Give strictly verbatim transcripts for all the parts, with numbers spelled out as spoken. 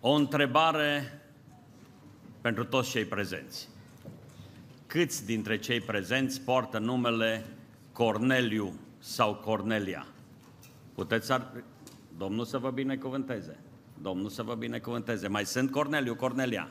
O întrebare pentru toți cei prezenți. Câți dintre cei prezenți poartă numele Corneliu sau Cornelia? Puteți ar... Domnul să vă binecuvânteze. Domnul să vă binecuvânteze. Mai sunt Corneliu, Cornelia?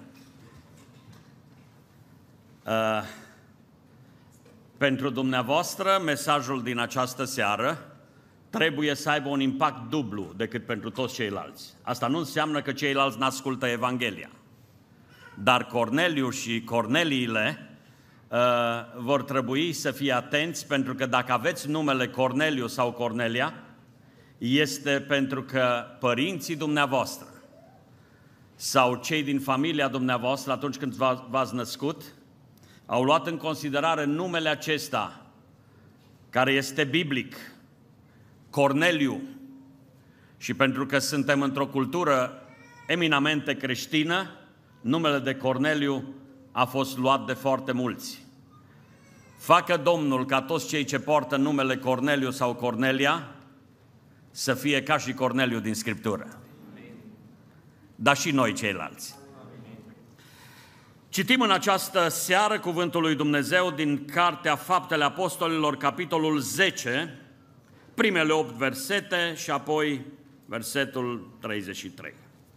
Uh, pentru dumneavoastră, mesajul din această seară trebuie să aibă un impact dublu decât pentru toți ceilalți. Asta nu înseamnă că ceilalți n-ascultă Evanghelia. Dar Corneliu și Corneliile uh, vor trebui să fie atenți, pentru că dacă aveți numele Corneliu sau Cornelia, este pentru că părinții dumneavoastră sau cei din familia dumneavoastră, atunci când v-ați născut, au luat în considerare numele acesta, care este biblic, Corneliu. Și pentru că suntem într-o cultură eminamente creștină, numele de Corneliu a fost luat de foarte mulți. Facă Domnul ca toți cei ce poartă numele Corneliu sau Cornelia să fie ca și Corneliu din Scriptură. Dar și noi ceilalți. Citim în această seară cuvântul lui Dumnezeu din Cartea Faptele Apostolilor, capitolul zece, primele opt versete și apoi versetul treizeci și trei.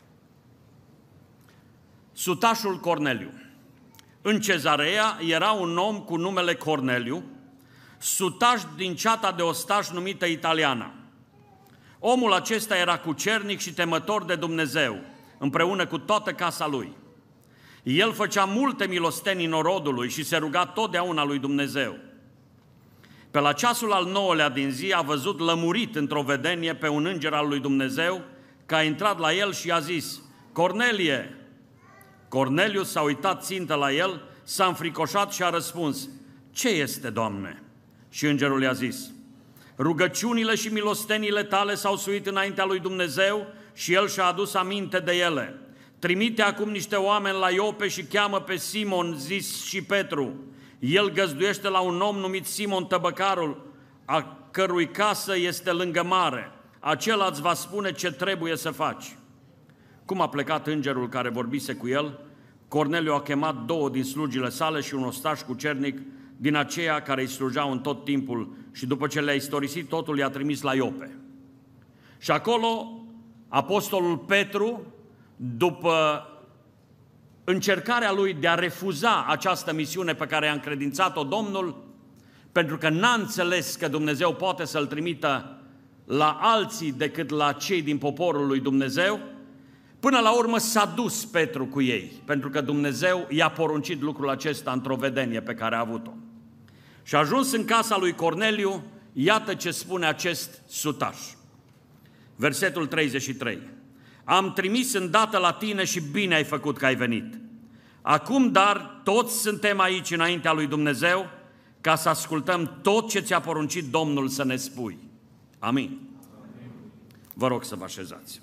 Sutașul Corneliu. În Cezarea era un om cu numele Corneliu, sutaș din ceata de ostași numită Italiana. Omul acesta era cucernic și temător de Dumnezeu, împreună cu toată casa lui. El făcea multe milostenii norodului și se ruga totdeauna lui Dumnezeu. Pe la ceasul al nouălea din zi a văzut lămurit într-o vedenie pe un înger al lui Dumnezeu, că a intrat la el și a zis: Cornelie! Corneliu s-a uitat țintă la el, s-a înfricoșat și a răspuns: Ce este, Doamne? Și îngerul i-a zis: Rugăciunile și milostenile tale s-au suit înaintea lui Dumnezeu și el și-a adus aminte de ele. Trimite acum niște oameni la Iope și cheamă pe Simon, zis și Petru. El găzduiește la un om numit Simon Tăbăcarul, a cărui casă este lângă mare. Acela îți va spune ce trebuie să faci. Cum a plecat îngerul care vorbise cu el, Corneliu a chemat două din slugile sale și un ostaș cucernic din aceia care îi slujeau în tot timpul și după ce le-a istorisit totul, i-a trimis la Iope. Și acolo apostolul Petru, după încercarea lui de a refuza această misiune pe care i-a încredințat-o Domnul, pentru că n-a înțeles că Dumnezeu poate să-l trimită la alții decât la cei din poporul lui Dumnezeu, până la urmă s-a dus Petru cu ei, pentru că Dumnezeu i-a poruncit lucrul acesta într-o vedenie pe care a avut-o. Și a ajuns în casa lui Corneliu, iată ce spune acest sutaș. Versetul treizeci și trei. Am trimis îndată la tine și bine ai făcut că ai venit. Acum, dar, toți suntem aici înaintea lui Dumnezeu ca să ascultăm tot ce ți-a poruncit Domnul să ne spui. Amin. Amin. Vă rog să vă așezați.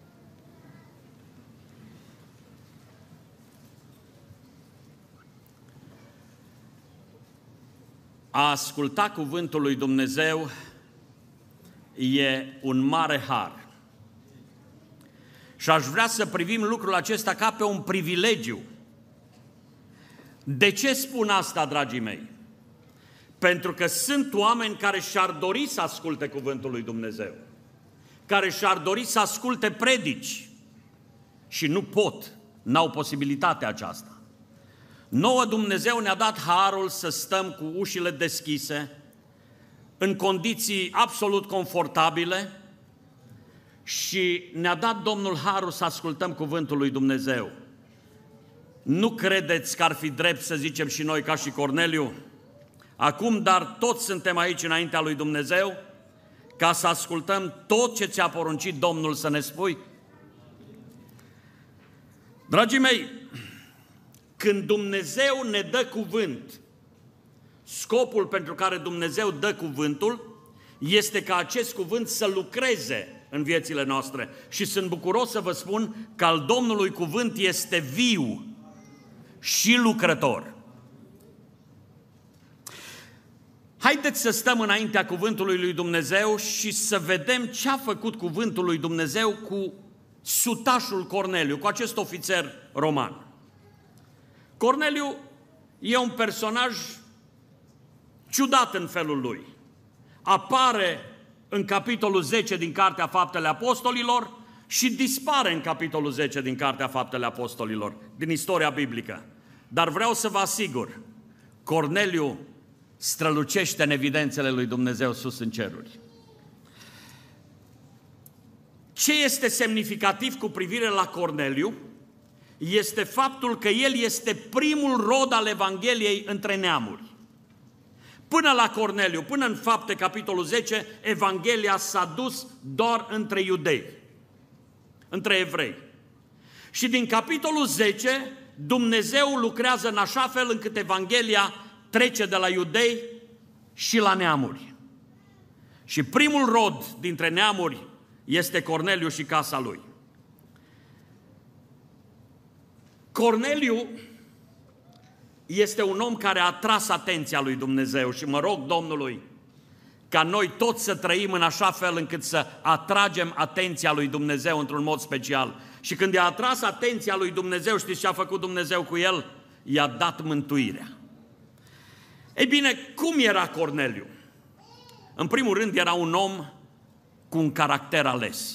A asculta cuvântul lui Dumnezeu e un mare har. Și aș vrea să privim lucrul acesta ca pe un privilegiu. De ce spun asta, dragii mei? Pentru că sunt oameni care și-ar dori să asculte cuvântul lui Dumnezeu, care și-ar dori să asculte predici și nu pot, n-au posibilitatea aceasta. Nouă Dumnezeu ne-a dat harul să stăm cu ușile deschise, în condiții absolut confortabile, și ne-a dat Domnul harul să ascultăm cuvântul lui Dumnezeu. Nu credeți că ar fi drept să zicem și noi ca și Corneliu? Acum, dar, toți suntem aici înaintea lui Dumnezeu ca să ascultăm tot ce ți-a poruncit Domnul să ne spui? Dragii mei, când Dumnezeu ne dă cuvânt, scopul pentru care Dumnezeu dă cuvântul este ca acest cuvânt să lucreze în viețile noastre. Și sunt bucuros să vă spun că al Domnului cuvânt este viu și lucrător. Haideți să stăm înaintea cuvântului lui Dumnezeu și să vedem ce a făcut cuvântul lui Dumnezeu cu sutașul Corneliu, cu acest ofițer roman. Corneliu e un personaj ciudat în felul lui. Apare în capitolul zece din Cartea Faptele Apostolilor și dispare în capitolul zece din Cartea Faptele Apostolilor, din istoria biblică. Dar vreau să vă asigur, Corneliu strălucește în evidențele lui Dumnezeu sus în ceruri. Ce este semnificativ cu privire la Corneliu este faptul că el este primul rod al Evangheliei între neamuri. Până la Corneliu, până în Fapte, capitolul zece, Evanghelia s-a dus doar între iudei, între evrei. Și din capitolul zece, Dumnezeu lucrează în așa fel încât Evanghelia trece de la iudei și la neamuri. Și primul rod dintre neamuri este Corneliu și casa lui. Corneliu este un om care a atras atenția lui Dumnezeu și mă rog Domnului ca noi toți să trăim în așa fel încât să atragem atenția lui Dumnezeu într-un mod special. Și când i-a atras atenția lui Dumnezeu, știți ce a făcut Dumnezeu cu el? I-a dat mântuirea. Ei bine, cum era Corneliu? În primul rând era un om cu un caracter ales.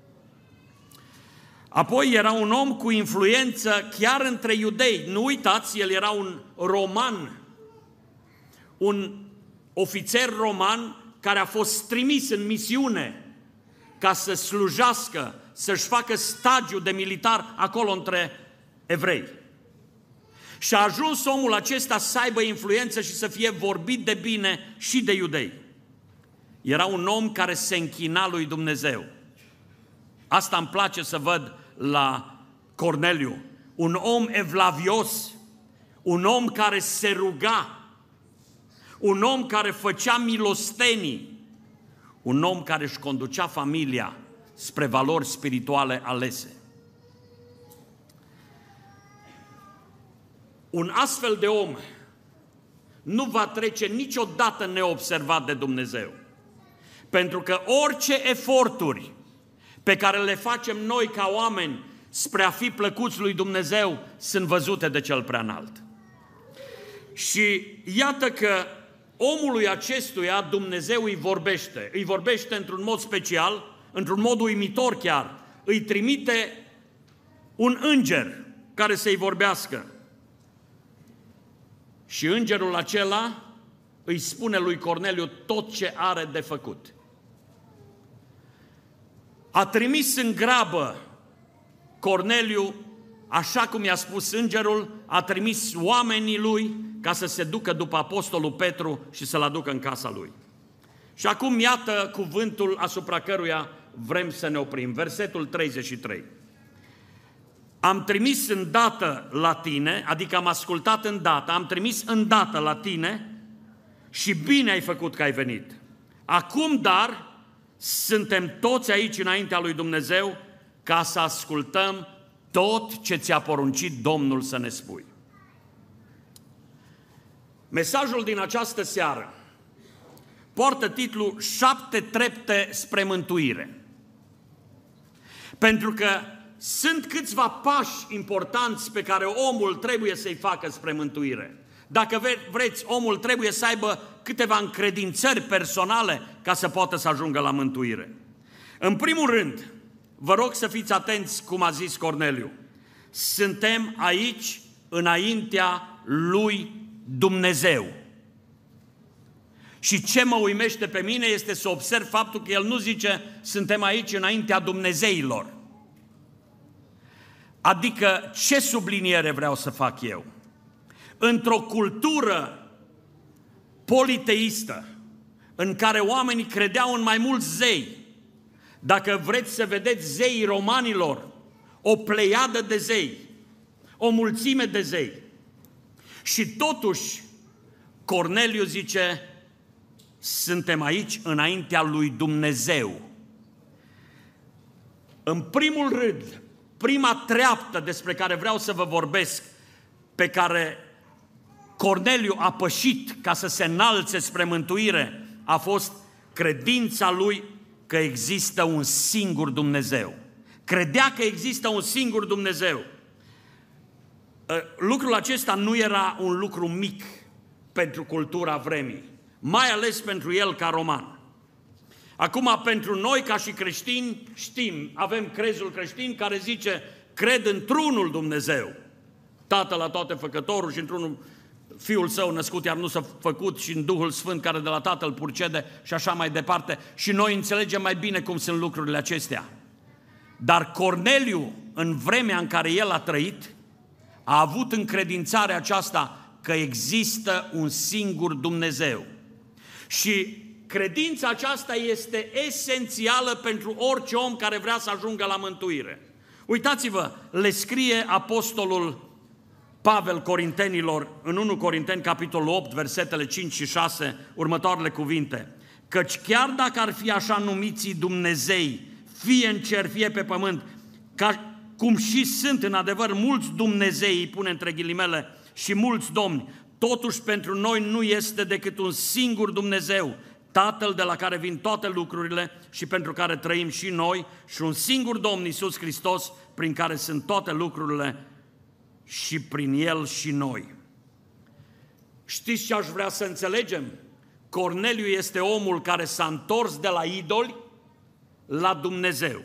Apoi era un om cu influență chiar între iudei. Nu uitați, el era un roman, un ofițer roman care a fost trimis în misiune ca să slujească, să-și facă stagiu de militar acolo între evrei. Și a ajuns omul acesta să aibă influență și să fie vorbit de bine și de iudei. Era un om care se închina lui Dumnezeu. Asta îmi place să văd la Corneliu. Un om evlavios, un om care se ruga, un om care făcea milostenii, un om care își conducea familia spre valori spirituale alese. Un astfel de om nu va trece niciodată neobservat de Dumnezeu. Pentru că orice eforturi pe care le facem noi ca oameni spre a fi plăcuți lui Dumnezeu sunt văzute de Cel Preaînalt. Și iată că omului acestuia Dumnezeu îi vorbește. Îi vorbește într-un mod special, într-un mod uimitor chiar. Îi trimite un înger care să-i vorbească. Și îngerul acela îi spune lui Corneliu tot ce are de făcut. A trimis în grabă Corneliu, așa cum i-a spus îngerul, a trimis oamenii lui ca să se ducă după apostolul Petru și să-l aducă în casa lui. Și acum iată cuvântul asupra căruia vrem să ne oprim. Versetul treizeci și trei. Am trimis îndată la tine, adică am ascultat îndată, am trimis îndată la tine și bine ai făcut că ai venit. Acum, dar, suntem toți aici înaintea lui Dumnezeu ca să ascultăm tot ce ți-a poruncit Domnul să ne spui. Mesajul din această seară poartă titlul Șapte trepte spre mântuire. Pentru că sunt câțiva pași importanți pe care omul trebuie să-i facă spre mântuire. Dacă vreți, omul trebuie să aibă câteva încredințări personale ca să poată să ajungă la mântuire. În primul rând, vă rog să fiți atenți cum a zis Corneliu. Suntem aici înaintea lui Dumnezeu. Și ce mă uimește pe mine este să observ faptul că el nu zice suntem aici înaintea Dumnezeilor. Adică ce subliniere vreau să fac eu? Într-o cultură politeistă, în care oamenii credeau în mai mulți zei, dacă vreți să vedeți zeii romanilor, o pleiadă de zei, o mulțime de zei. Și totuși, Corneliu zice, suntem aici înaintea lui Dumnezeu. În primul rând, prima treaptă despre care vreau să vă vorbesc, pe care Corneliu a pășit ca să se înalțe spre mântuire, a fost credința lui că există un singur Dumnezeu, Credea că există un singur Dumnezeu. Lucrul acesta nu era un lucru mic pentru cultura vremii, mai ales pentru el ca roman. Acum, pentru noi ca și creștini, știm, avem crezul creștin care zice, cred într-unul Dumnezeu, Tatăl la toate făcătorul și într-unul Fiul Său născut, iar nu s-a făcut, și în Duhul Sfânt care de la Tatăl purcede și așa mai departe. Și noi înțelegem mai bine cum sunt lucrurile acestea. Dar Corneliu, în vremea în care el a trăit, a avut încredințarea aceasta că există un singur Dumnezeu. Și credința aceasta este esențială pentru orice om care vrea să ajungă la mântuire. Uitați-vă, le scrie apostolul Pavel Corintenilor, în întâi Corinteni, capitolul opt, versetele cinci și șase, următoarele cuvinte. Căci chiar dacă ar fi așa numiții Dumnezei, fie în cer, fie pe pământ, ca cum și sunt în adevăr mulți Dumnezei, îi pune între ghilimele, și mulți domni, totuși pentru noi nu este decât un singur Dumnezeu, Tatăl de la care vin toate lucrurile și pentru care trăim și noi, și un singur Domn, Iisus Hristos, prin care sunt toate lucrurile și prin El și noi. Știți ce aș vrea să înțelegem? Corneliu este omul care s-a întors de la idoli la Dumnezeu.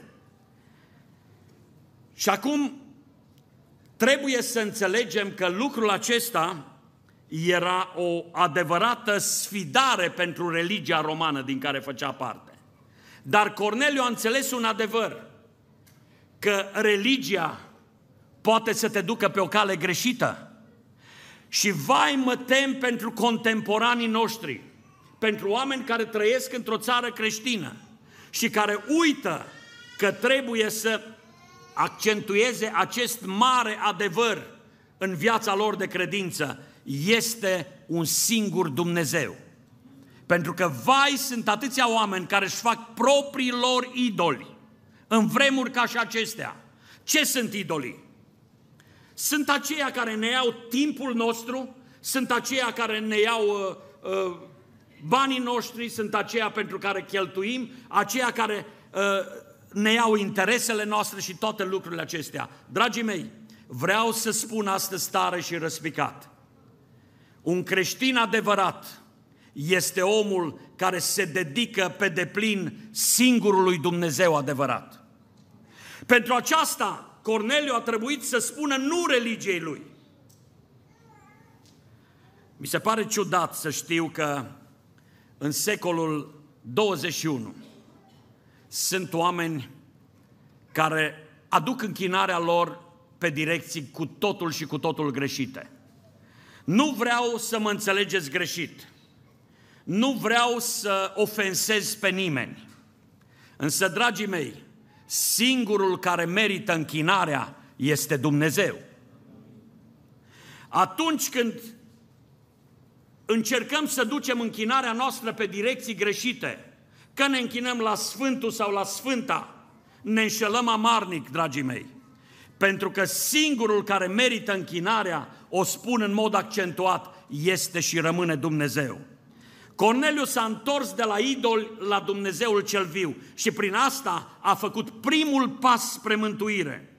Și acum trebuie să înțelegem că lucrul acesta era o adevărată sfidare pentru religia romană din care făcea parte. Dar Corneliu a înțeles un adevăr, că religia poate să te ducă pe o cale greșită. Și vai, mă tem pentru contemporanii noștri, pentru oameni care trăiesc într-o țară creștină și care uită că trebuie să accentueze acest mare adevăr în viața lor de credință. Este un singur Dumnezeu. Pentru că, vai, sunt atâția oameni care își fac proprii lor idoli în vremuri ca și acestea. Ce sunt idolii? Sunt aceia care ne iau timpul nostru, sunt aceia care ne iau uh, uh, banii noștri, sunt aceia pentru care cheltuim, aceia care uh, ne iau interesele noastre și toate lucrurile acestea. Dragii mei, vreau să spun astăzi tare și răspicat. Un creștin adevărat este omul care se dedică pe deplin singurului Dumnezeu adevărat. Pentru aceasta, Corneliu a trebuit să spună nu religiei lui. Mi se pare ciudat să știu că în secolul douăzeci și unu sunt oameni care aduc închinarea lor pe direcții cu totul și cu totul greșite. Nu vreau să mă înțelegeți greșit. Nu vreau să ofensez pe nimeni. Însă, dragii mei, singurul care merită închinarea este Dumnezeu. Atunci când încercăm să ducem închinarea noastră pe direcții greșite, că ne închinăm la Sfântul sau la Sfânta, ne înșelăm amarnic, dragii mei. Pentru că singurul care merită închinarea, o spun în mod accentuat, este și rămâne Dumnezeu. Corneliu s-a întors de la idol la Dumnezeul cel viu și prin asta a făcut primul pas spre mântuire.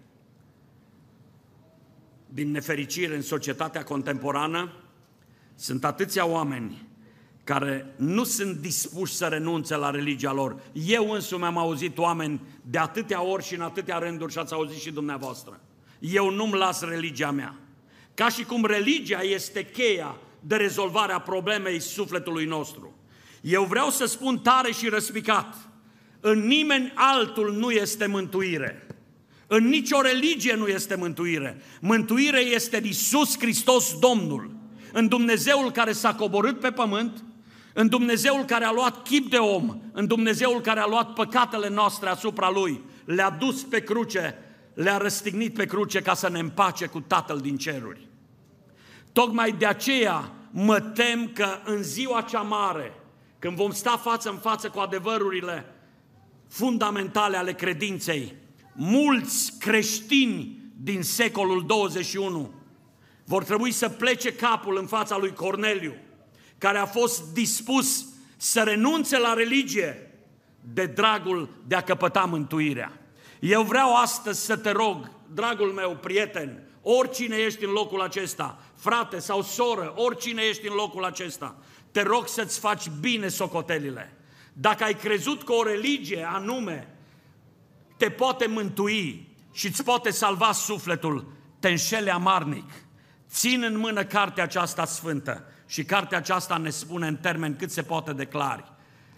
Din nefericire, în societatea contemporană, sunt atâția oameni care nu sunt dispuși să renunțe la religia lor. Eu însumi am auzit oameni de atâtea ori și în atâtea rânduri și ați auzit și dumneavoastră. Eu nu-mi las religia mea. Ca și cum religia este cheia de rezolvare a problemei sufletului nostru. Eu vreau să spun tare și răspicat, în nimeni altul nu este mântuire. În nicio religie nu este mântuire. Mântuire este în Iisus Hristos Domnul, în Dumnezeul care s-a coborât pe pământ, în Dumnezeul care a luat chip de om, în Dumnezeul care a luat păcatele noastre asupra Lui, le-a dus pe cruce, le-a răstignit pe cruce ca să ne împace cu Tatăl din ceruri. Tocmai de aceea mă tem că în ziua cea mare, când vom sta față în față cu adevărurile fundamentale ale credinței, mulți creștini din secolul douăzeci și unu vor trebui să plece capul în fața lui Corneliu, care a fost dispus să renunțe la religie de dragul de a căpăta mântuirea. Eu vreau astăzi să te rog, dragul meu prieten, oricine ești în locul acesta, frate sau soră, oricine ești în locul acesta, te rog să-ți faci bine socotelile. Dacă ai crezut că o religie anume te poate mântui și îți poate salva sufletul, te înșeli amarnic. Țin în mână cartea aceasta sfântă și cartea aceasta ne spune în termeni cât se poate de clari.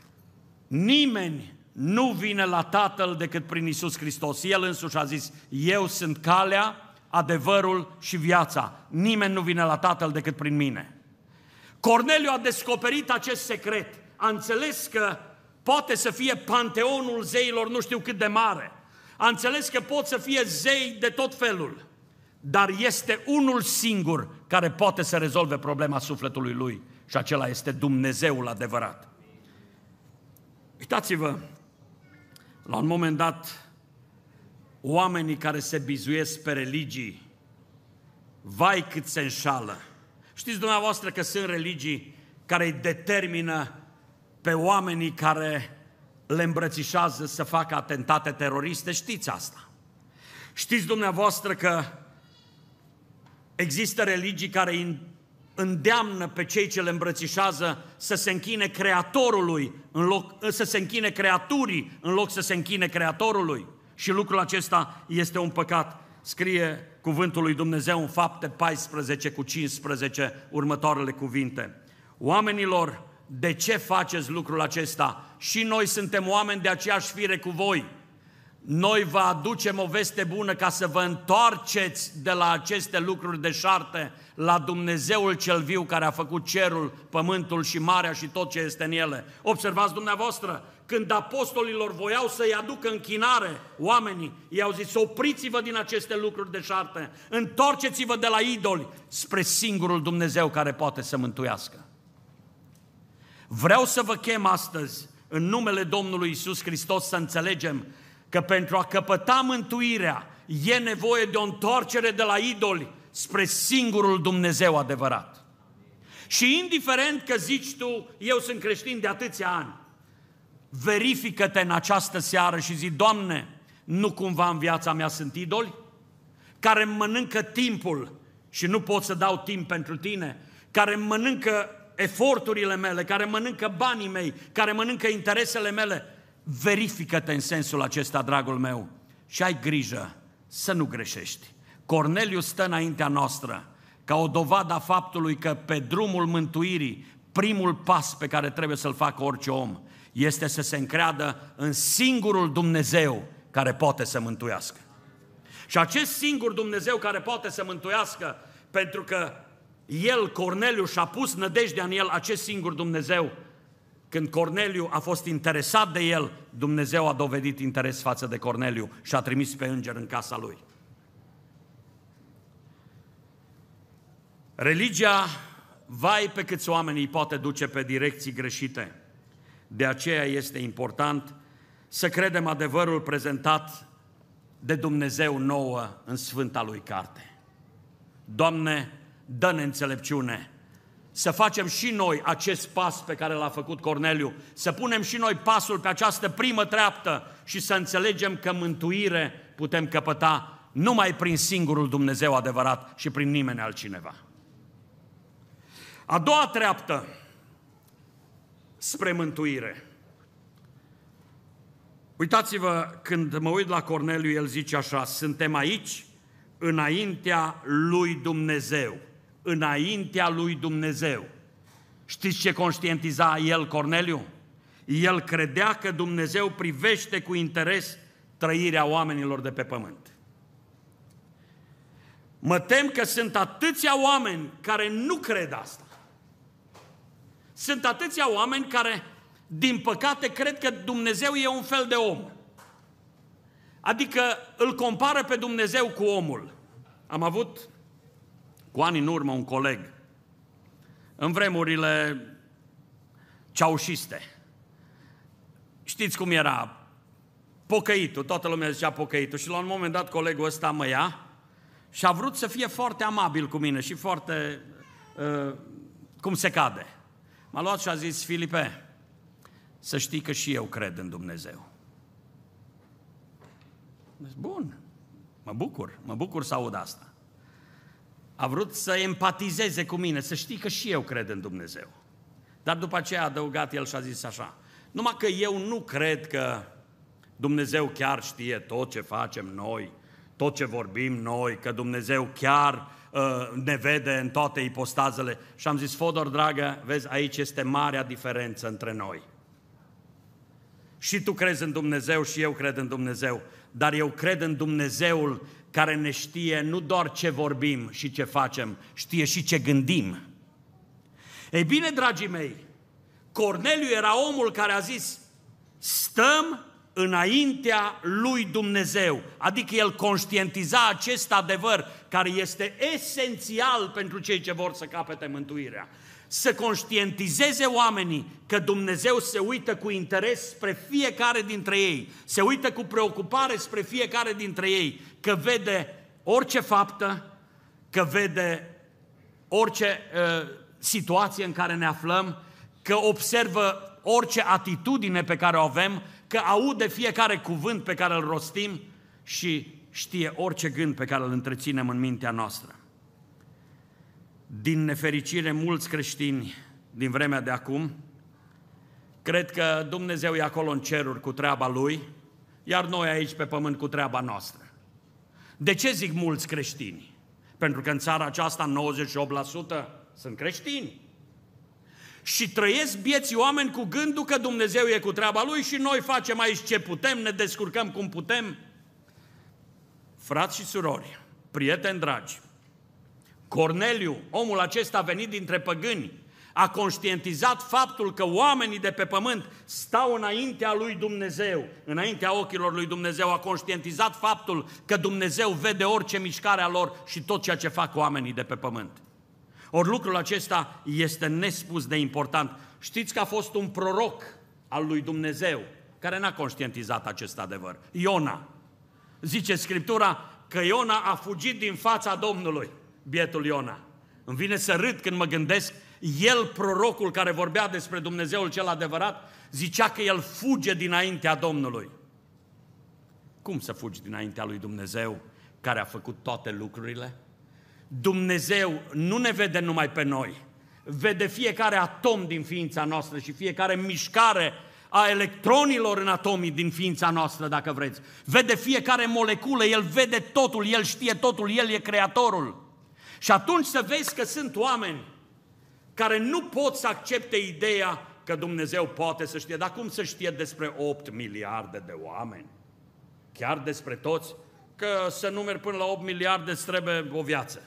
Nimeni nu vine la Tatăl decât prin Iisus Hristos. El însuși a zis, eu sunt calea, adevărul și viața. Nimeni nu vine la Tatăl decât prin mine. Corneliu a descoperit acest secret. A înțeles că poate să fie panteonul zeilor nu știu cât de mare. A înțeles că pot să fie zei de tot felul. Dar este unul singur care poate să rezolve problema sufletului lui. Și acela este Dumnezeul adevărat. Uitați-vă, la un moment dat, oamenii care se bizuiesc pe religii, vai cât se înșală. Știți dumneavoastră că sunt religii care îi determină pe oamenii care le îmbrățișează să facă atentate teroriste? Știți asta. Știți dumneavoastră că există religii care îndeamnă pe cei ce le îmbrățișează să se închine Creatorului, în loc, să se închine creaturii în loc să se închine Creatorului. Și lucrul acesta este un păcat. Scrie cuvântul lui Dumnezeu în Fapte paisprezece cu cincisprezece următoarele cuvinte. Oamenilor, de ce faceți lucrul acesta? Și noi suntem oameni de aceeași fire cu voi. Noi vă aducem o veste bună ca să vă întoarceți de la aceste lucruri deșarte la Dumnezeul cel viu care a făcut cerul, pământul și marea și tot ce este în ele. Observați dumneavoastră, când apostolilor voiau să-i aducă închinare oamenii, i-au zis, opriți-vă din aceste lucruri deșarte, întorceți-vă de la idoli spre singurul Dumnezeu care poate să mântuiască. Vreau să vă chem astăzi, în numele Domnului Iisus Hristos, să înțelegem că pentru a căpăta mântuirea e nevoie de o întoarcere de la idoli spre singurul Dumnezeu adevărat. Și indiferent că zici tu, eu sunt creștin de atâția ani, verifică-te în această seară și zi, Doamne, nu cumva în viața mea sunt idoli care îmi mănâncă timpul și nu pot să dau timp pentru Tine, care îmi mănâncă eforturile mele, care mănâncă banii mei, care mănâncă interesele mele. Verifică-te în sensul acesta, dragul meu, și ai grijă să nu greșești. Corneliu stă înaintea noastră ca o dovadă a faptului că pe drumul mântuirii, primul pas pe care trebuie să-l facă orice om este să se încreadă în singurul Dumnezeu care poate să mântuiască. Și acest singur Dumnezeu care poate să mântuiască, pentru că el, Corneliu, și-a pus nădejdea în el, acest singur Dumnezeu, când Corneliu a fost interesat de el, Dumnezeu a dovedit interes față de Corneliu și a trimis pe înger în casa lui. Religia, vai pe câți oameni îi poate duce pe direcții greșite. De aceea este important să credem adevărul prezentat de Dumnezeu nouă în Sfânta Lui Carte. Doamne, dă-ne înțelepciune să facem și noi acest pas pe care l-a făcut Corneliu, să punem și noi pasul pe această primă treaptă și să înțelegem că mântuire putem căpăta numai prin singurul Dumnezeu adevărat și prin nimeni altcineva. A doua treaptă spre mântuire. Uitați-vă, când mă uit la Corneliu, el zice așa, suntem aici înaintea lui Dumnezeu. Înaintea lui Dumnezeu. Știți ce conștientiza el, Corneliu? El credea că Dumnezeu privește cu interes trăirea oamenilor de pe pământ. Mă tem că sunt atâția oameni care nu cred asta. Sunt atâția oameni care, din păcate, cred că Dumnezeu e un fel de om. Adică îl compară pe Dumnezeu cu omul. Am avut cu ani în urmă un coleg, în vremurile ceaușiste. Știți cum era? Pocăitul, toată lumea zicea pocăitul. Și la un moment dat colegul ăsta mă ia și a vrut să fie foarte amabil cu mine și foarte uh, cum se cade. M-a luat și a zis, Filipe, să știi că și eu cred în Dumnezeu. Deci, bun, mă bucur, mă bucur să aud asta. A vrut să empatizeze cu mine, să știi că și eu cred în Dumnezeu. Dar după aceea a adăugat el și a zis așa: numai că eu nu cred că Dumnezeu chiar știe tot ce facem noi, tot ce vorbim noi, că Dumnezeu chiar uh, ne vede în toate ipostazele. Și am zis: Fodor, dragă, vezi, aici este marea diferență între noi. Și tu crezi în Dumnezeu și eu cred în Dumnezeu, dar eu cred în Dumnezeul care ne știe nu doar ce vorbim și ce facem, știe și ce gândim. Ei bine, dragii mei, Corneliu era omul care a zis: stăm înaintea lui Dumnezeu, adică el conștientiza acest adevăr care este esențial pentru cei ce vor să capete mântuirea. Să conștientizeze oamenii că Dumnezeu se uită cu interes spre fiecare dintre ei, se uită cu preocupare spre fiecare dintre ei, că vede orice faptă, că vede orice uh, situație în care ne aflăm, că observă orice atitudine pe care o avem, că aude fiecare cuvânt pe care îl rostim și știe orice gând pe care îl întreținem în mintea noastră. Din nefericire, mulți creștini din vremea de acum cred că Dumnezeu e acolo în ceruri cu treaba Lui, iar noi aici pe pământ cu treaba noastră. De ce zic mulți creștini? Pentru că în țara aceasta nouăzeci și opt la sută sunt creștini. Și trăiesc vieții oameni cu gândul că Dumnezeu e cu treaba Lui și noi facem aici ce putem, ne descurcăm cum putem. Frați și surori, prieteni dragi, Corneliu, omul acesta venit dintre păgâni, a conștientizat faptul că oamenii de pe pământ stau înaintea lui Dumnezeu, înaintea ochilor lui Dumnezeu, a conștientizat faptul că Dumnezeu vede orice mișcare a lor și tot ceea ce fac oamenii de pe pământ. Ori lucrul acesta este nespus de important. Știți că a fost un proroc al lui Dumnezeu care n-a conștientizat acest adevăr. Iona. Zice Scriptura că Iona a fugit din fața Domnului, bietul Iona. Îmi vine să râd când mă gândesc, el, prorocul care vorbea despre Dumnezeul cel adevărat, zicea că el fuge dinaintea Domnului. Cum să fugi dinaintea lui Dumnezeu care a făcut toate lucrurile? Dumnezeu nu ne vede numai pe noi, vede fiecare atom din ființa noastră și fiecare mișcare a electronilor în atomii din ființa noastră, dacă vreți. Vede fiecare moleculă, El vede totul, El știe totul, El e Creatorul. Și atunci să vezi că sunt oameni care nu pot să accepte ideea că Dumnezeu poate să știe. Dar cum să știe despre opt miliarde de oameni? Chiar despre toți? Că să numeri până la opt miliarde îți trebuie o viață.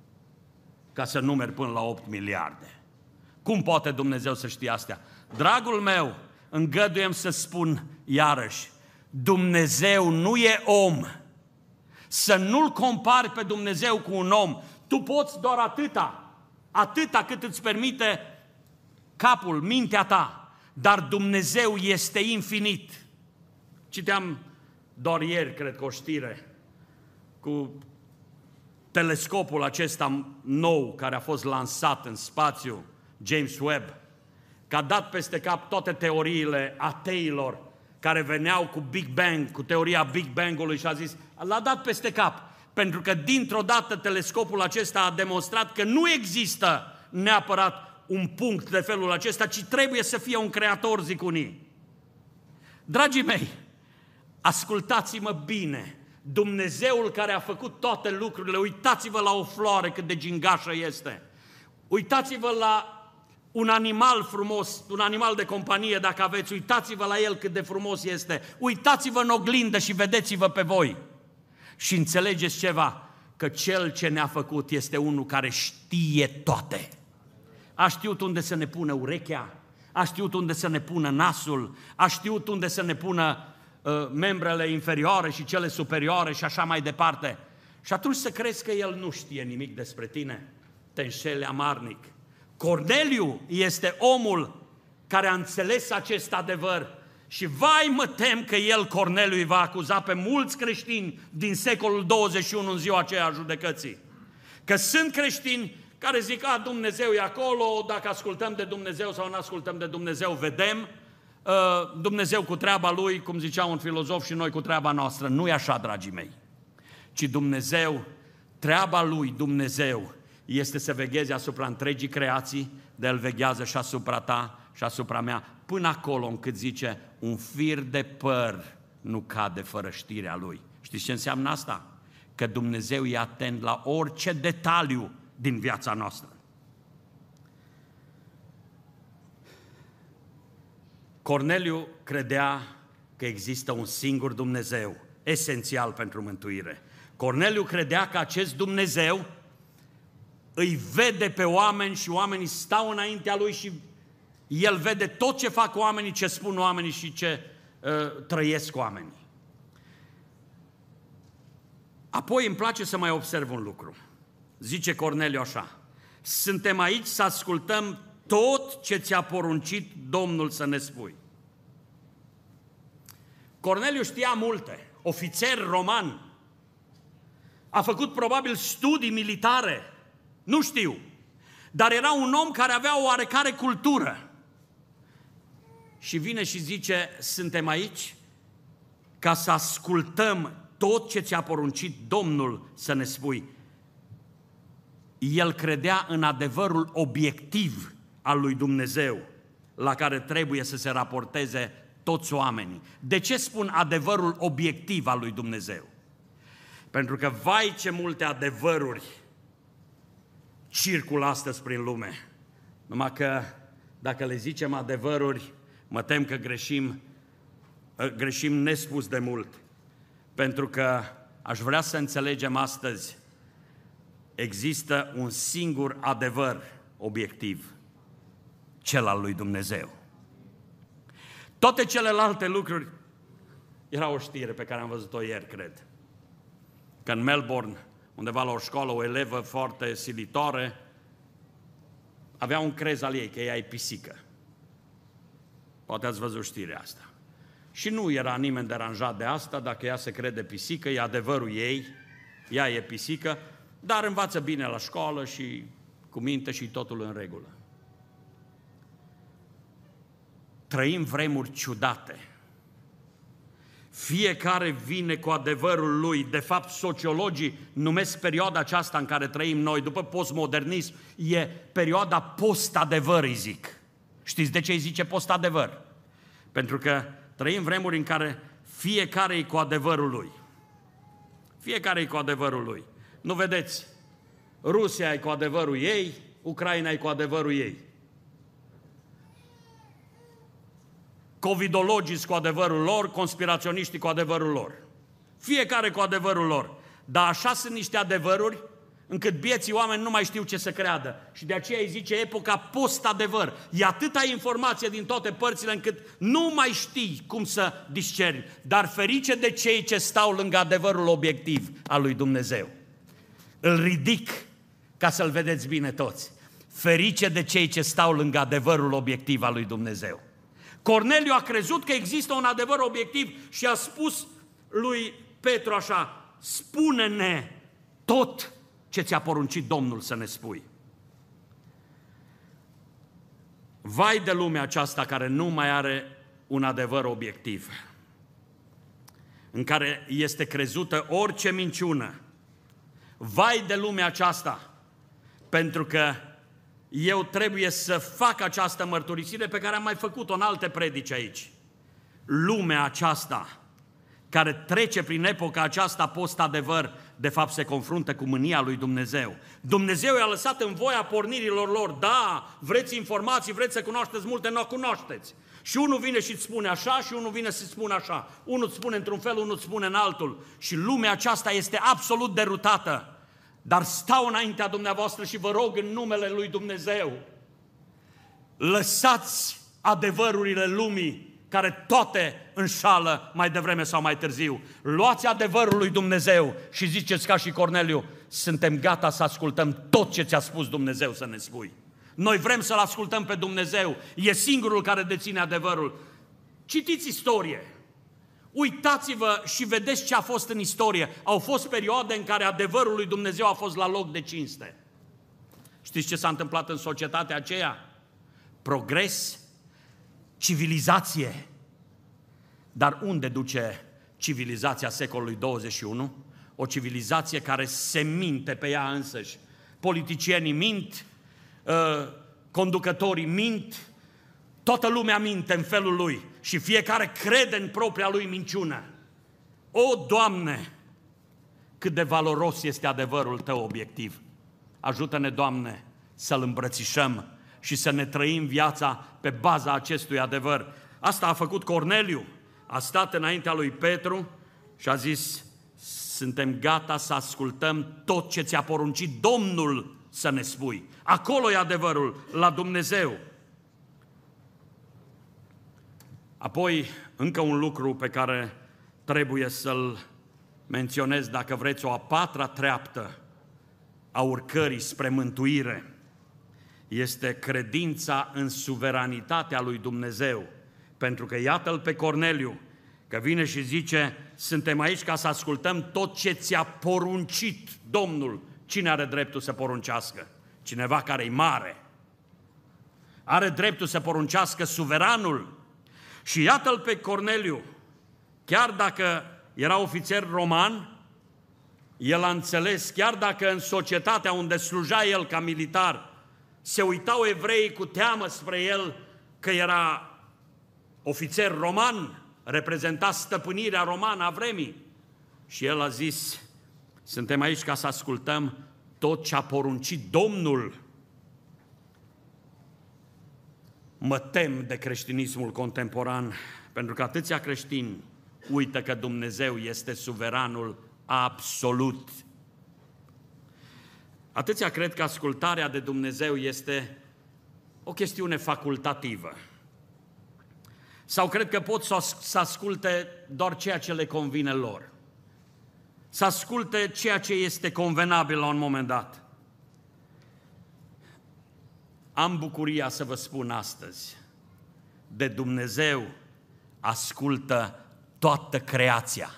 Ca să numeri până la opt miliarde. Cum poate Dumnezeu să știe astea? Dragul meu, îngăduiem să spun iarăși, Dumnezeu nu e om. Să nu-L compari pe Dumnezeu cu un om. Tu poți doar atâta, atâta cât îți permite capul, mintea ta, dar Dumnezeu este infinit. Citeam doar ieri, cred că o știre, cu telescopul acesta nou care a fost lansat în spațiu, James Webb, că a dat peste cap toate teoriile ateilor care veneau cu Big Bang, cu teoria Big Bang-ului și a zis, l-a dat peste cap, pentru că dintr-o dată telescopul acesta a demonstrat că nu există neapărat un punct de felul acesta, ci trebuie să fie un creator, zic unii. Dragii mei, ascultați-mă bine, Dumnezeul care a făcut toate lucrurile, uitați-vă la o floare cât de gingașă este, uitați-vă la un animal frumos, un animal de companie dacă aveți, uitați-vă la el cât de frumos este, uitați-vă în oglindă și vedeți-vă pe voi și înțelegeți ceva, că Cel ce ne-a făcut este unul care știe toate. A știut unde să ne pună urechea, a știut unde să ne pună nasul, a știut unde să ne pună uh, membrele inferioare și cele superioare și așa mai departe. Și atunci să crezi că El nu știe nimic despre tine, te înșeli amarnic. Corneliu este omul care a înțeles acest adevăr și vai mă tem că el, Corneliu, îi va acuza pe mulți creștini din secolul douăzeci și unu în ziua aceea a judecății. Că sunt creștini care zic, a, Dumnezeu e acolo, dacă ascultăm de Dumnezeu sau nu ascultăm de Dumnezeu, vedem. Dumnezeu cu treaba Lui, cum zicea un filozof, și noi cu treaba noastră. Nu e așa, dragii mei. Ci Dumnezeu, treaba Lui, Dumnezeu, este să vegheze asupra întregii creații, de El veghează și asupra ta și asupra mea, până acolo încât zice, un fir de păr nu cade fără știrea Lui. Știți ce înseamnă asta? Că Dumnezeu e atent la orice detaliu din viața noastră. Corneliu credea că există un singur Dumnezeu, esențial pentru mântuire. Corneliu credea că acest Dumnezeu îi vede pe oameni și oamenii stau înaintea lui și el vede tot ce fac oamenii, ce spun oamenii și ce uh, trăiesc oamenii. Apoi îmi place să mai observ un lucru. Zice Corneliu așa: suntem aici să ascultăm tot ce ți-a poruncit Domnul să ne spui. Corneliu știa multe, ofițer roman, a făcut probabil studii militare, nu știu, dar era un om care avea o oarecare cultură. Și vine și zice, suntem aici ca să ascultăm tot ce ți-a poruncit Domnul să ne spui. El credea în adevărul obiectiv al lui Dumnezeu, la care trebuie să se raporteze toți oamenii. De ce spun adevărul obiectiv al lui Dumnezeu? Pentru că, vai ce multe adevăruri circulă astăzi prin lume. Numai că, dacă le zicem adevăruri, mă tem că greșim, greșim nespus de mult. Pentru că aș vrea să înțelegem astăzi, există un singur adevăr obiectiv, cel al lui Dumnezeu. Toate celelalte lucruri, era o știre pe care am văzut-o ieri, cred, că în Melbourne, undeva la o școală, o elevă foarte silitoare avea un crez al ei, că ea e pisică. Poate ați văzut știrea asta. Și nu era nimeni deranjat de asta, dacă ea se crede pisică, e adevărul ei, ea e pisică, dar învață bine la școală și cu minte și totul în regulă. Trăim vremuri ciudate. Fiecare vine cu adevărul lui. De fapt, sociologii numesc perioada aceasta în care trăim noi, după postmodernism, e perioada post-adevăr, îi zic. Știți de ce îi zice post-adevăr? Pentru că trăim vremuri în care fiecare e cu adevărul lui. Fiecare e cu adevărul lui. Nu vedeți? Rusia e cu adevărul ei, Ucraina e cu adevărul ei. Covidologii cu adevărul lor, conspiraționiștii cu adevărul lor. Fiecare cu adevărul lor. Dar așa sunt niște adevăruri încât bieții oameni nu mai știu ce să creadă. Și de aceea îi zice epoca post-adevăr. E atâta informație din toate părțile încât nu mai știi cum să discerni. Dar ferice de cei ce stau lângă adevărul obiectiv al lui Dumnezeu. Îl ridic ca să-l vedeți bine toți. Ferice de cei ce stau lângă adevărul obiectiv al lui Dumnezeu. Corneliu a crezut că există un adevăr obiectiv și a spus lui Petru așa: spune-ne tot ce ți-a poruncit Domnul să ne spui. Vai de lumea aceasta care nu mai are un adevăr obiectiv, în care este crezută orice minciună. Vai de lumea aceasta, pentru că eu trebuie să fac această mărturisire pe care am mai făcut-o în alte predici aici. Lumea aceasta, care trece prin epoca aceasta post-adevăr, de fapt se confruntă cu mânia lui Dumnezeu. Dumnezeu i-a lăsat în voia pornirilor lor. Da, vreți informații, vreți să cunoașteți multe, nu o cunoașteți. Și unul vine și îți spune așa și unul vine să spune așa. Unul îți spune într-un fel, unul îți spune în altul. Și lumea aceasta este absolut derutată. Dar stau înaintea dumneavoastră și vă rog în numele lui Dumnezeu, lăsați adevărurile lumii care toate înșală mai devreme sau mai târziu. Luați adevărul lui Dumnezeu și ziceți ca și Corneliu, suntem gata să ascultăm tot ce ți-a spus Dumnezeu să ne spui. Noi vrem să-L ascultăm pe Dumnezeu, e singurul care deține adevărul. Citiți istorie. Uitați-vă și vedeți ce a fost în istorie. Au fost perioade în care adevărul lui Dumnezeu a fost la loc de cinste. Știți ce s-a întâmplat în societatea aceea? Progres, civilizație. Dar unde duce civilizația secolului douăzeci și unu? O civilizație care se minte pe ea însăși. Politicienii mint, conducătorii mint, toată lumea minte în felul lui și fiecare crede în propria lui minciună. O, Doamne, cât de valoros este adevărul Tău obiectiv! Ajută-ne, Doamne, să-L îmbrățișăm și să ne trăim viața pe baza acestui adevăr. Asta a făcut Corneliu. A stat înaintea lui Petru și a zis: suntem gata să ascultăm tot ce ți-a poruncit Domnul să ne spui. Acolo e adevărul, la Dumnezeu. Apoi, încă un lucru pe care trebuie să-l menționez, dacă vreți, o a patra treaptă a urcării spre mântuire, este credința în suveranitatea lui Dumnezeu. Pentru că iată-l pe Corneliu, că vine și zice: suntem aici ca să ascultăm tot ce ți-a poruncit Domnul. Cine are dreptul să poruncească? Cineva care e mare. Are dreptul să poruncească suveranul. Și iată-l pe Corneliu, chiar dacă era ofițer roman, el a înțeles, chiar dacă în societatea unde sluja el ca militar se uitau evreii cu teamă spre el că era ofițer roman, reprezenta stăpânirea romană a vremii. Și el a zis: suntem aici ca să ascultăm tot ce a poruncit Domnul. Mă tem de creștinismul contemporan, pentru că atâția creștini uită că Dumnezeu este suveranul absolut. Atâția cred că ascultarea de Dumnezeu este o chestiune facultativă. Sau cred că pot să asculte doar ceea ce le convine lor. Să asculte ceea ce este convenabil la un moment dat. Am bucuria să vă spun astăzi: de Dumnezeu ascultă toată creația.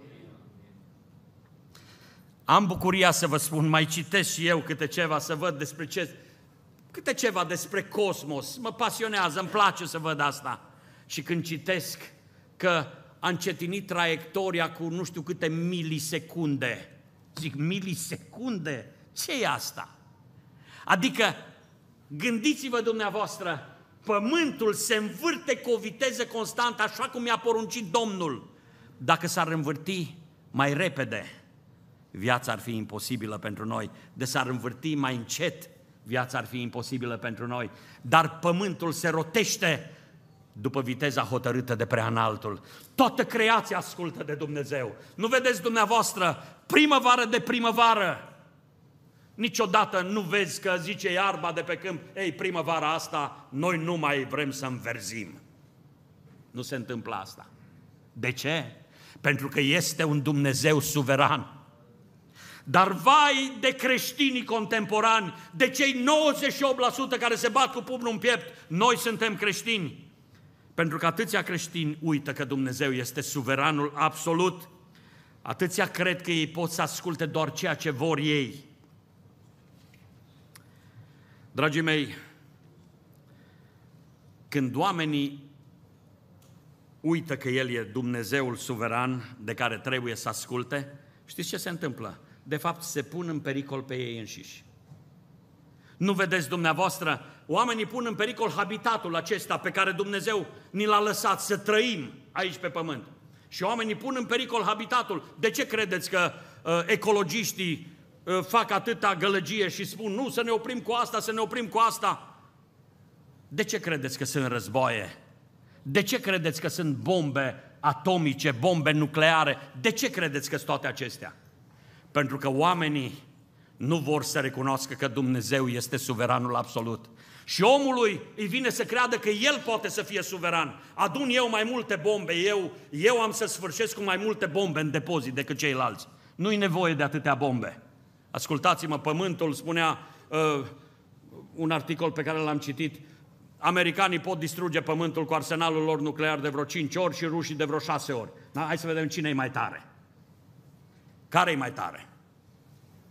Am bucuria să vă spun, mai citesc și eu câte ceva, să văd despre ce, câte ceva despre cosmos. Mă pasionează, îmi place să văd asta. Și când citesc că a încetinit traiectoria cu nu știu câte milisecunde, zic: milisecunde? Ce e asta? Adică, gândiți-vă dumneavoastră, pământul se învârte cu o viteză constantă, așa cum i-a poruncit Domnul. Dacă s-ar învârti mai repede, viața ar fi imposibilă pentru noi. De s-ar învârti mai încet, viața ar fi imposibilă pentru noi. Dar pământul se rotește după viteza hotărâtă de preanaltul. Toată creația ascultă de Dumnezeu. Nu vedeți dumneavoastră primăvară de primăvară? Niciodată nu vezi că zice iarba de pe câmp: ei, primăvara asta noi nu mai vrem să înverzim. Nu se întâmplă asta. De ce? Pentru că este un Dumnezeu suveran. Dar vai de creștinii contemporani, de cei nouăzeci și opt la sută care se bat cu pumnul în piept: noi suntem creștini. Pentru că atâția creștini uită că Dumnezeu este suveranul absolut. Atâția cred că ei pot să asculte doar ceea ce vor ei. Dragii mei, când oamenii uită că El e Dumnezeul suveran de care trebuie să asculte, știți ce se întâmplă? De fapt, se pun în pericol pe ei înșiși. Nu vedeți dumneavoastră? Oamenii pun în pericol habitatul acesta pe care Dumnezeu ni l-a lăsat să trăim aici pe pământ. Și oamenii pun în pericol habitatul. De ce credeți că uh, ecologiștii uh, fac atâta gălăgie și spun: nu, să ne oprim cu asta, să ne oprim cu asta? De ce credeți că sunt războaie? De ce credeți că sunt bombe atomice, bombe nucleare? De ce credeți că sunt toate acestea? Pentru că oamenii nu vor să recunoască că Dumnezeu este suveranul absolut. Și omului îi vine să creadă că el poate să fie suveran. Adun eu mai multe bombe, eu, eu am să sfârșesc cu mai multe bombe în depozit decât ceilalți. Nu-i nevoie de atâtea bombe. Ascultați-mă, Pământul, spunea uh, un articol pe care l-am citit: americanii pot distruge Pământul cu arsenalul lor nuclear de vreo cinci ori și rușii de vreo șase ori. Da? Hai să vedem cine e mai tare. Care e mai tare?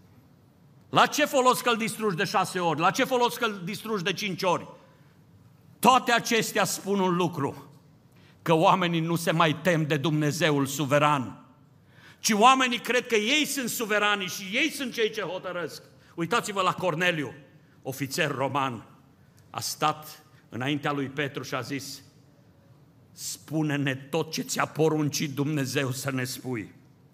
La ce folos că îl distrugi de șase ori? La ce folos că îl distrugi de cinci ori? Toate acestea spun un lucru, că oamenii nu se mai tem de Dumnezeul suveran, ci oamenii cred că ei sunt suverani și ei sunt cei ce hotărăsc. Uitați-vă la Corneliu, ofițer roman, a stat înaintea lui Petru și a zis: spune-ne tot ce ți-a poruncit Dumnezeu să ne spui.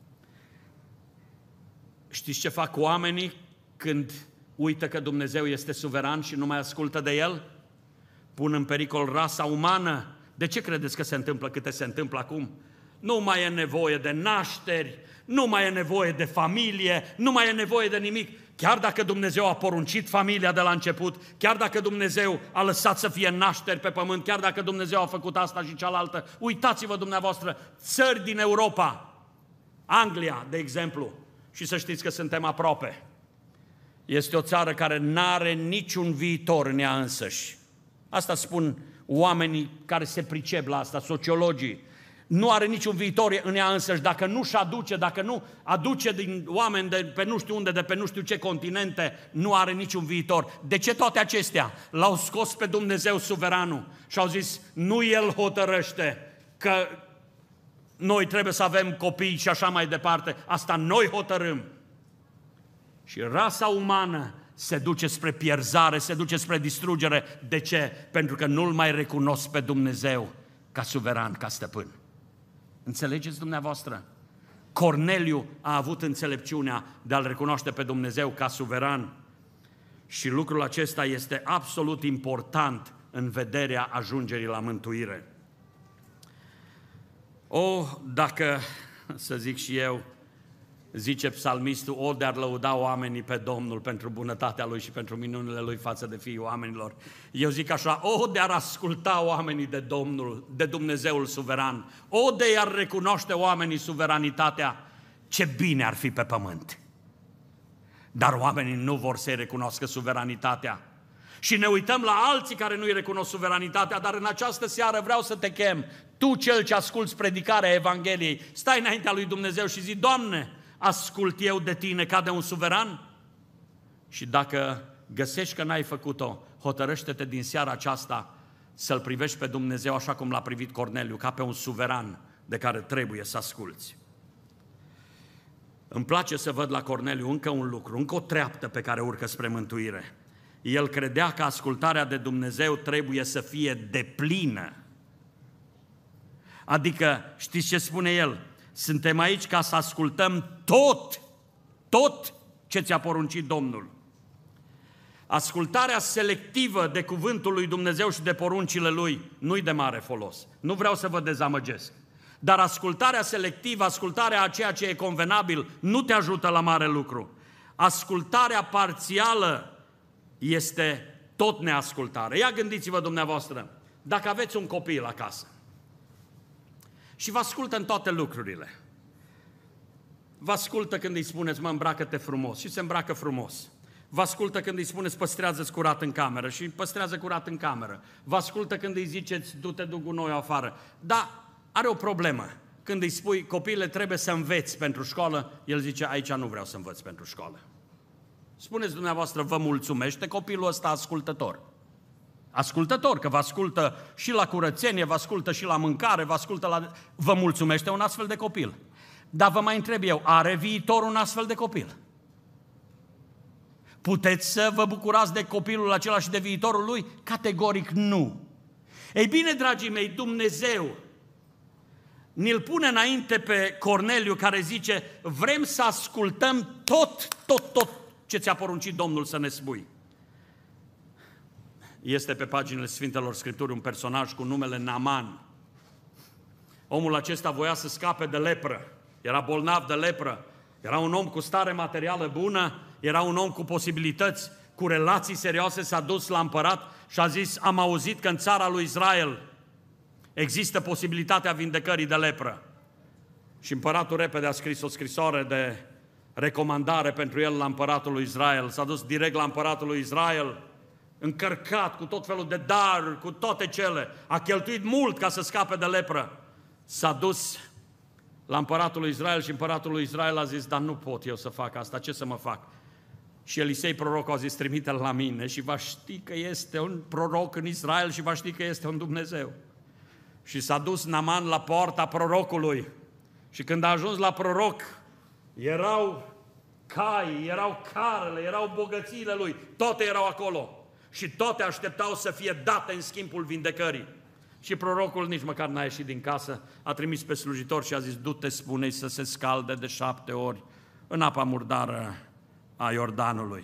Știți ce fac oamenii când uită că Dumnezeu este suveran și nu mai ascultă de El? Pun în pericol rasa umană. De ce credeți că se întâmplă câte se întâmplă acum? Nu mai e nevoie de nașteri, nu mai e nevoie de familie, nu mai e nevoie de nimic. Chiar dacă Dumnezeu a poruncit familia de la început, chiar dacă Dumnezeu a lăsat să fie nașteri pe pământ, chiar dacă Dumnezeu a făcut asta și cealaltă, uitați-vă dumneavoastră, țări din Europa, Anglia, de exemplu, și să știți că suntem aproape. Este o țară care n-are niciun viitor în ea însăși. Asta spun oamenii care se pricep la asta, sociologii. Nu are niciun viitor în ea însăși dacă nu-și aduce, dacă nu aduce din oameni de pe nu știu unde, de pe nu știu ce continente, nu are niciun viitor. De ce toate acestea? L-au scos pe Dumnezeu suveranul și au zis: nu El hotărăște că noi trebuie să avem copii și așa mai departe, asta noi hotărâm. Și rasa umană se duce spre pierzare, se duce spre distrugere. De ce? Pentru că nu-L mai recunosc pe Dumnezeu ca suveran, ca stăpân. Înțelegeți dumneavoastră? Corneliu a avut înțelepciunea de a-L recunoaște pe Dumnezeu ca suveran și lucrul acesta este absolut important în vederea ajungerii la mântuire. O, dacă, să zic și eu, zice psalmistul, o, de-ar lăuda oamenii pe Domnul pentru bunătatea Lui și pentru minunile Lui față de fiii oamenilor. Eu zic așa, o, de-ar asculta oamenii de Domnul, de Dumnezeul suveran, o, de-ar recunoaște oamenii suveranitatea, ce bine ar fi pe pământ. Dar oamenii nu vor să-i recunoască suveranitatea. Și ne uităm la alții care nu-i recunosc suveranitatea, dar în această seară vreau să te chem, tu cel ce asculți predicarea Evangheliei, stai înaintea lui Dumnezeu și zi: Doamne, ascult eu de Tine ca de un suveran? Și dacă găsești că n-ai făcut-o, hotărăște-te din seara aceasta să-L privești pe Dumnezeu așa cum l-a privit Corneliu, ca pe un suveran de care trebuie să asculți. Îmi place să văd la Corneliu încă un lucru, încă o treaptă pe care urcă spre mântuire. El credea că ascultarea de Dumnezeu trebuie să fie deplină. Adică, știți ce spune el? Suntem aici ca să ascultăm tot, tot ce ți-a poruncit Domnul. Ascultarea selectivă de cuvântul lui Dumnezeu și de poruncile Lui nu-i de mare folos. Nu vreau să vă dezamăgesc. Dar ascultarea selectivă, ascultarea a ceea ce e convenabil, nu te ajută la mare lucru. Ascultarea parțială este tot neascultare. Ia gândiți-vă dumneavoastră, dacă aveți un copil acasă și vă ascultă în toate lucrurile, vă ascultă când îi spuneți: mă, îmbracă-te frumos, și se îmbracă frumos. Vă ascultă când îi spuneți: păstrează-ți curat în cameră, și păstrează curat în cameră. Vă ascultă când îi ziceți: du-te, du gunoiul afară. Dar are o problemă. Când îi spui: copile, trebuie să înveți pentru școală, el zice: aici nu vreau să învăț pentru școală. Spuneți dumneavoastră, vă mulțumește copilul ăsta ascultător? Ascultător, că vă ascultă și la curățenie, vă ascultă și la mâncare, vă ascultă la... Vă mulțumește un astfel de copil? Dar vă mai întreb eu, are viitor un astfel de copil? Puteți să vă bucurați de copilul acela și de viitorul lui? Categoric nu. Ei bine, dragii mei, Dumnezeu ni-l pune înainte pe Corneliu, care zice: vrem să ascultăm tot, tot, tot ce ți-a poruncit Domnul să ne spui. Este pe paginile Sfintelor Scripturi un personaj cu numele Naaman. Omul acesta voia să scape de lepră, era bolnav de lepră, era un om cu stare materială bună, era un om cu posibilități, cu relații serioase, s-a dus la împărat și a zis: am auzit că în țara lui Israel există posibilitatea vindecării de lepră. Și împăratul repede a scris o scrisoare de recomandare pentru el la împăratul lui Israel. S-a dus direct la împăratul lui Israel, încărcat cu tot felul de daruri, cu toate cele. A cheltuit mult ca să scape de lepră. S-a dus la împăratul lui Israel și împăratul lui Israel a zis: dar nu pot eu să fac asta, ce să mă fac? Și Elisei prorocul a zis, trimite-l la mine și va ști că este un proroc în Israel și va ști că este un Dumnezeu. Și s-a dus Naaman la poarta prorocului. Și când a ajuns la proroc, erau cai, erau carele, erau bogățiile lui, toate erau acolo. Și toate așteptau să fie date în schimbul vindecării. Și prorocul nici măcar n-a ieșit din casă, a trimis pe slujitor și a zis, du-te, spune-i să se scalde de șapte ori în apa murdară a Iordanului.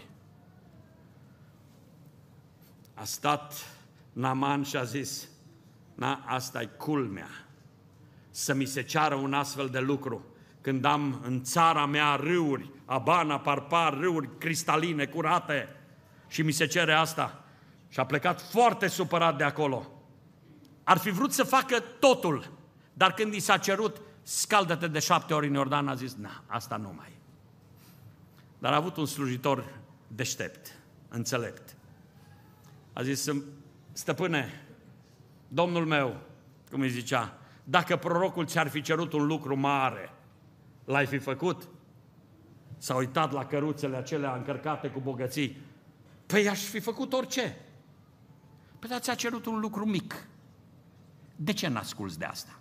A stat Naaman și a zis, na, asta e culmea, să mi se ceară un astfel de lucru, când am în țara mea râuri, Abana, Parpar, râuri cristaline, curate, și mi se cere asta. Și a plecat foarte supărat de acolo. Ar fi vrut să facă totul, dar când i s-a cerut, scaldă-te de șapte ori în Iordan, a zis, na, asta nu mai. Dar a avut un slujitor deștept, înțelept. A zis, stăpâne, domnul meu, cum îi zicea, dacă prorocul ți-ar fi cerut un lucru mare, l-ai fi făcut? S-a uitat la căruțele acelea încărcate cu bogății. Păi aș fi făcut orice. Păi dar ți-a cerut un lucru mic. De ce n-asculți de asta?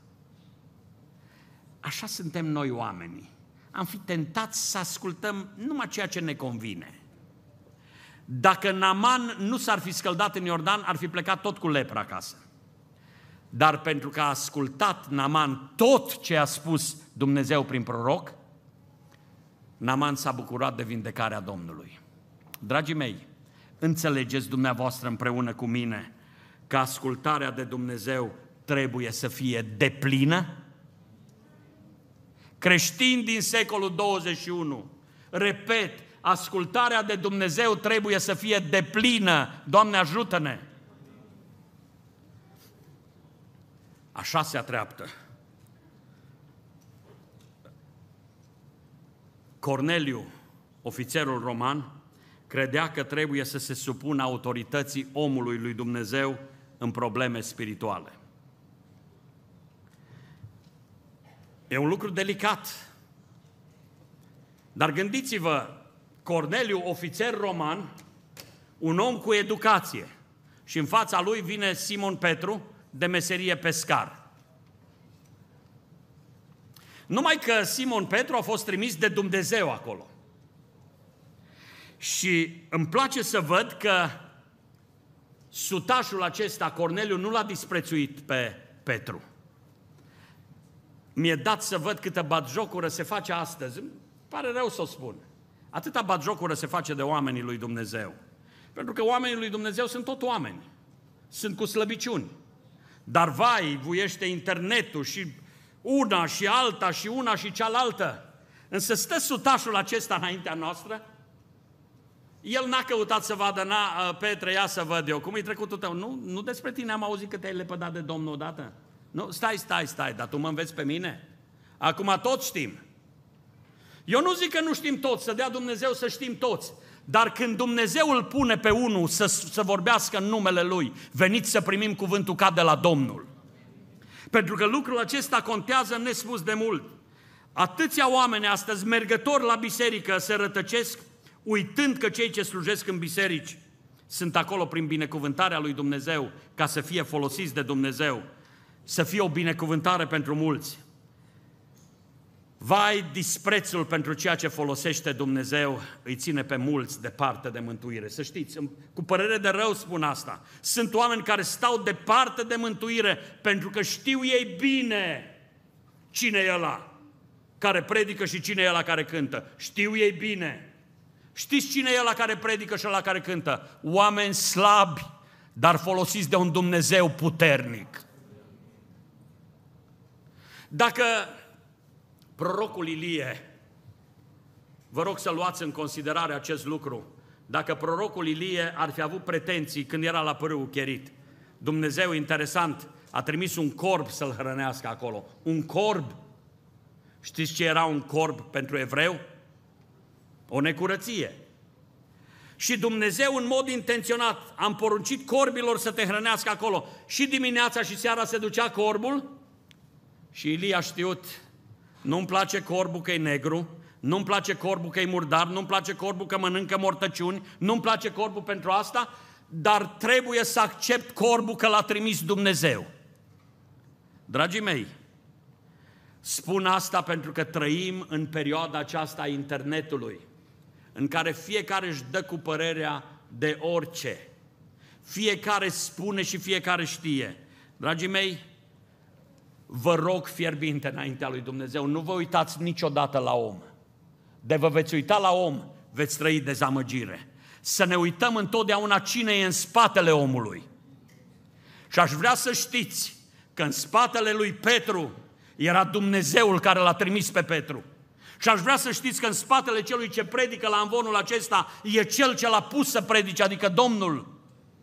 Așa suntem noi oamenii. Am fi tentați să ascultăm numai ceea ce ne convine. Dacă Naaman nu s-ar fi scăldat în Iordan, ar fi plecat tot cu lepră acasă. Dar pentru că a ascultat Naaman tot ce a spus Dumnezeu prin proroc, Naaman s-a bucurat de vindecarea Domnului. Dragii mei, înțelegeți dumneavoastră împreună cu mine că ascultarea de Dumnezeu trebuie să fie deplină? Creștini din secolul douăzeci și unu, repet, ascultarea de Dumnezeu trebuie să fie deplină. Doamne, ajută-ne! Așa se treaptă. Corneliu, ofițerul roman, credea că trebuie să se supună autorității omului lui Dumnezeu în probleme spirituale. E un lucru delicat. Dar gândiți-vă, Corneliu, ofițer roman, un om cu educație, și în fața lui vine Simon Petru, de meserie pescar. Numai că Simon Petru a fost trimis de Dumnezeu acolo. Și îmi place să văd că sutașul acesta, Corneliu, nu l-a disprețuit pe Petru. Mi-e dat să văd câtă batjocură se face astăzi. Îmi pare rău să o spun. Atâta batjocură se face de oamenii lui Dumnezeu. Pentru că oamenii lui Dumnezeu sunt tot oameni. Sunt cu slăbiciuni. Dar vai, vuiește internetul și una și alta și una și cealaltă. Însă stă sutașul acesta înaintea noastră. El n-a căutat să vadă, na, Petre, ia să văd eu, cum e trecutul tău. Nu, nu despre tine am auzit că te-ai lepădat de Domnul odată. Nu, stai, stai, stai, dar tu mă înveți pe mine? Acum toți știm. Eu nu zic că nu știm toți, să dea Dumnezeu să știm toți. Dar când Dumnezeu îl pune pe unul să, să vorbească în numele Lui, veniți să primim cuvântul ca de la Domnul. Pentru că lucrul acesta contează nespus de mult. Atâția oameni astăzi, mergători la biserică, se rătăcesc, uitând că cei ce slujesc în biserici sunt acolo prin binecuvântarea lui Dumnezeu, ca să fie folosiți de Dumnezeu, să fie o binecuvântare pentru mulți. Vai, disprețul pentru ceea ce folosește Dumnezeu îi ține pe mulți departe de mântuire. Să știți, cu părere de rău spun asta. Sunt oameni care stau departe de mântuire pentru că știu ei bine cine e ăla care predică și cine e ăla care cântă. Știu ei bine. Știți cine e ăla care predică și ăla care cântă? Oameni slabi, dar folosiți de un Dumnezeu puternic. Dacă prorocul Ilie, vă rog să luați în considerare acest lucru, dacă prorocul Ilie ar fi avut pretenții când era la pârâul Cherit, Dumnezeu, interesant, a trimis un corb să-l hrănească acolo. Un corb. Știți ce era un corb pentru evreu? O necurăție. Și Dumnezeu, în mod intenționat, am poruncit corbilor să te hrănească acolo. Și dimineața și seara se ducea corbul și Ilie a știut, nu-mi place corbul că e negru, nu-mi place corbul că e murdar, nu-mi place corbul că mănâncă mortăciuni, nu-mi place corbul pentru asta, dar trebuie să accept corbul că l-a trimis Dumnezeu. Dragii mei, spun asta pentru că trăim în perioada aceasta a internetului, în care fiecare își dă cu părerea de orice. Fiecare spune și fiecare știe. Dragii mei, vă rog fierbinte înaintea lui Dumnezeu, nu vă uitați niciodată la om. De vă veți uita la om, veți trăi dezamăgire. Să ne uităm întotdeauna cine e în spatele omului. Și aș vrea să știți că în spatele lui Petru era Dumnezeul care l-a trimis pe Petru. Și aș vrea să știți că în spatele celui ce predică la amvonul acesta e cel ce l-a pus să predice, adică Domnul.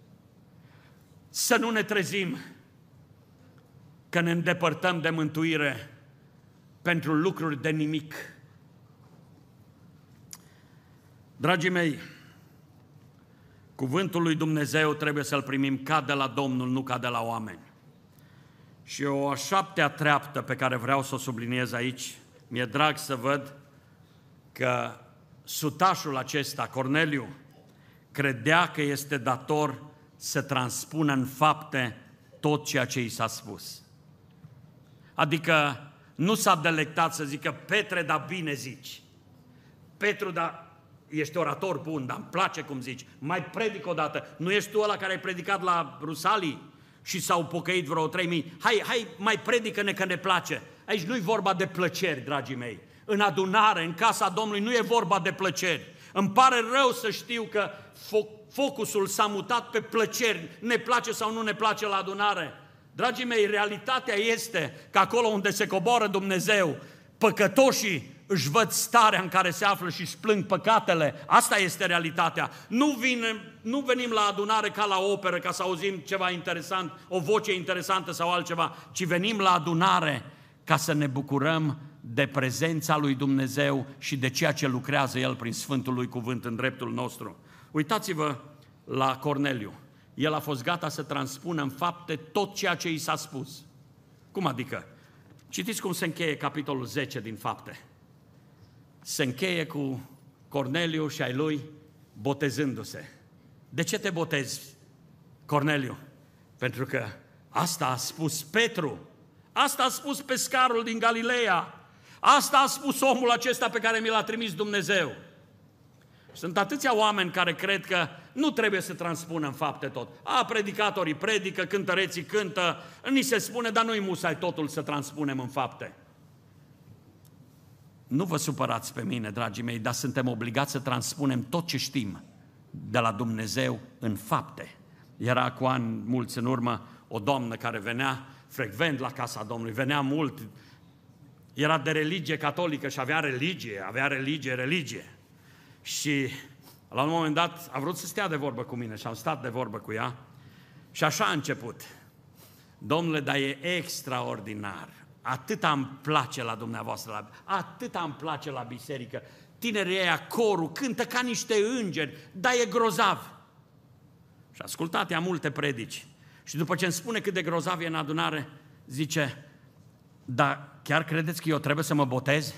Să nu ne trezim că ne îndepărtăm de mântuire pentru lucruri de nimic. Dragii mei, cuvântul lui Dumnezeu trebuie să-l primim ca de la Domnul, nu ca de la oameni. Și o a șaptea treaptă pe care vreau să o subliniez aici, mi-e drag să văd că sutașul acesta, Corneliu, credea că este dator să transpună în fapte tot ceea ce i s-a spus. Adică nu s-a delectat să zică, Petre, dar bine zici. Petru, dar ești orator bun, dar îmi place cum zici. Mai predic o dată. Nu ești tu ăla care ai predicat la Rusalii și s-au pocăit vreo trei mii? Hai, hai, mai predică-ne că ne place. Aici nu e vorba de plăceri, dragii mei. În adunare, în casa Domnului, nu e vorba de plăceri. Îmi pare rău să știu că focusul s-a mutat pe plăceri. Ne place sau nu ne place la adunare? Dragii mei, realitatea este că acolo unde se coboară Dumnezeu, păcătoșii își văd starea în care se află și își plâng păcatele. Asta este realitatea. Nu, vine, nu venim la adunare ca la operă, ca să auzim ceva interesant, o voce interesantă sau altceva, ci venim la adunare ca să ne bucurăm de prezența lui Dumnezeu și de ceea ce lucrează El prin Sfântul lui Cuvânt în dreptul nostru. Uitați-vă la Corneliu. El a fost gata să transpună în fapte tot ceea ce i s-a spus. Cum adică? Citiți cum se încheie capitolul zece din Fapte. Se încheie cu Corneliu și ai lui botezându-se. De ce te botezi, Corneliu? Pentru că asta a spus Petru, asta a spus pescarul din Galileea, asta a spus omul acesta pe care mi l-a trimis Dumnezeu. Sunt atâția oameni care cred că nu trebuie să transpună în fapte tot. A, predicatorii predică, cântăreții cântă, ni se spune, dar nu-i musai totul să transpunem în fapte. Nu vă supărați pe mine, dragii mei, dar suntem obligați să transpunem tot ce știm de la Dumnezeu în fapte. Era cu ani mulți în urmă o doamnă care venea frecvent la casa Domnului, venea mult, era de religie catolică și avea religie, avea religie, religie. Și la un moment dat a vrut să stea de vorbă cu mine și am stat de vorbă cu ea și așa a început. Domnule, dar e extraordinar, atât îmi place la dumneavoastră, atât îmi place la biserică, tinerii ăia, corul, cântă ca niște îngeri, dar e grozav. Și ascultat ea multe predici și după ce îmi spune cât de grozav e în adunare, zice, dar chiar credeți că eu trebuie să mă botez?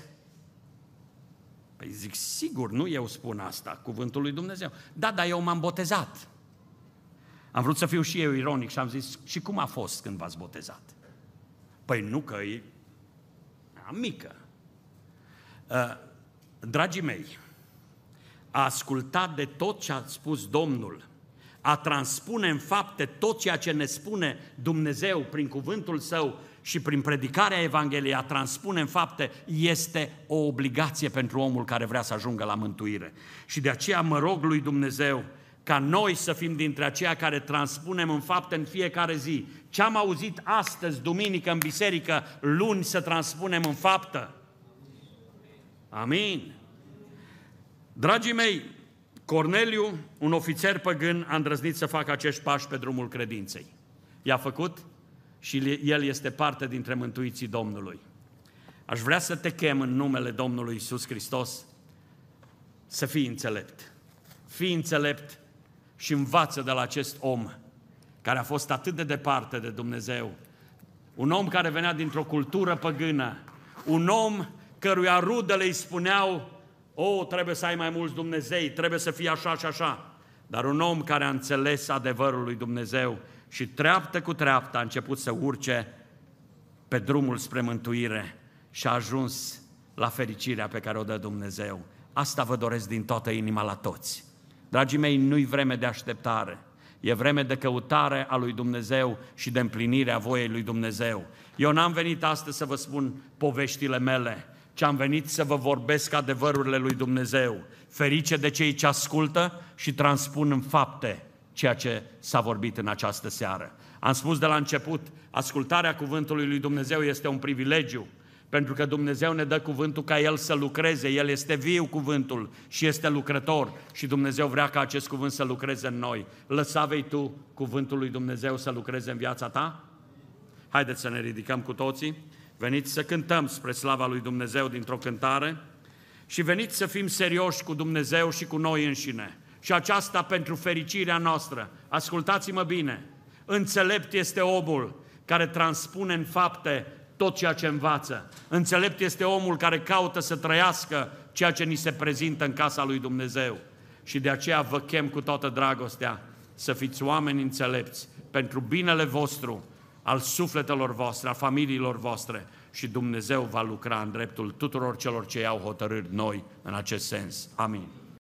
Păi zic, sigur, nu eu spun asta, cuvântul lui Dumnezeu. Da, dar eu m-am botezat. Am vrut să fiu și eu ironic și am zis, și cum a fost când v-ați botezat? Păi nu, că e mică. Uh, dragii mei, a asculta de tot ce a spus Domnul, a transpune în fapte tot ceea ce ne spune Dumnezeu prin cuvântul Său și prin predicarea Evangheliei, a transpune în fapte, este o obligație pentru omul care vrea să ajungă la mântuire. Și de aceea mă rog lui Dumnezeu ca noi să fim dintre aceia care transpunem în fapte în fiecare zi. Ce am auzit astăzi, duminică, în biserică, luni, să transpunem în faptă. Amin. Dragii mei, Corneliu, un ofițer păgân, a îndrăznit să facă acești pași pe drumul credinței. I-a făcut și el este parte dintre mântuiții Domnului. Aș vrea să te chem în numele Domnului Iisus Hristos să fii înțelept. Fii înțelept și învață de la acest om care a fost atât de departe de Dumnezeu. Un om care venea dintr-o cultură păgână. Un om căruia rudele îi spuneau, o, trebuie să ai mai mulți Dumnezei, trebuie să fii așa și așa. Dar un om care a înțeles adevărul lui Dumnezeu și treaptă cu treaptă a început să urce pe drumul spre mântuire și a ajuns la fericirea pe care o dă Dumnezeu. Asta vă doresc din toată inima la toți. Dragii mei, nu-i vreme de așteptare, e vreme de căutare a lui Dumnezeu și de împlinirea voiei lui Dumnezeu. Eu n-am venit astăzi să vă spun poveștile mele, ci am venit să vă vorbesc adevărurile lui Dumnezeu. Ferice de cei ce ascultă și transpun în fapte ceea ce s-a vorbit în această seară. Am spus de la început, ascultarea cuvântului lui Dumnezeu este un privilegiu, pentru că Dumnezeu ne dă cuvântul ca El să lucreze, El este viu cuvântul și este lucrător și Dumnezeu vrea ca acest cuvânt să lucreze în noi. Lăsa vei tu cuvântul lui Dumnezeu să lucreze în viața ta? Haideți să ne ridicăm cu toții, veniți să cântăm spre slava lui Dumnezeu dintr-o cântare și veniți să fim serioși cu Dumnezeu și cu noi înșine. Și aceasta pentru fericirea noastră. Ascultați-mă bine, înțelept este omul care transpune în fapte tot ceea ce învață. Înțelept este omul care caută să trăiască ceea ce ni se prezintă în casa lui Dumnezeu. Și de aceea vă chem cu toată dragostea să fiți oameni înțelepți pentru binele vostru, al sufletelor voastre, al familiilor voastre și Dumnezeu va lucra în dreptul tuturor celor ce iau hotărâri noi în acest sens. Amin.